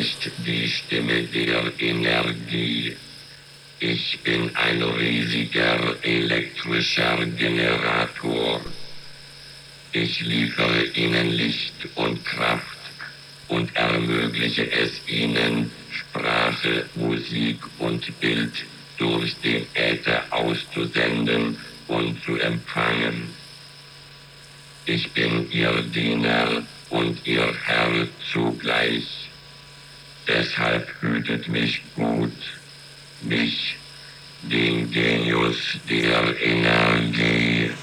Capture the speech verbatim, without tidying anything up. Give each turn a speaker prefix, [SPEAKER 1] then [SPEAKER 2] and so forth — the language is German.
[SPEAKER 1] spricht die Stimme der Energie. Ich bin ein riesiger elektrischer Generator. Ich liefere Ihnen Licht und Kraft und ermögliche es Ihnen, Sprache, Musik und Bild durch den Äther auszusenden und zu empfangen. Ich bin Ihr Diener und Ihr Herr zugleich. Deshalb hütet mich gut, mich, den Genius der Energie.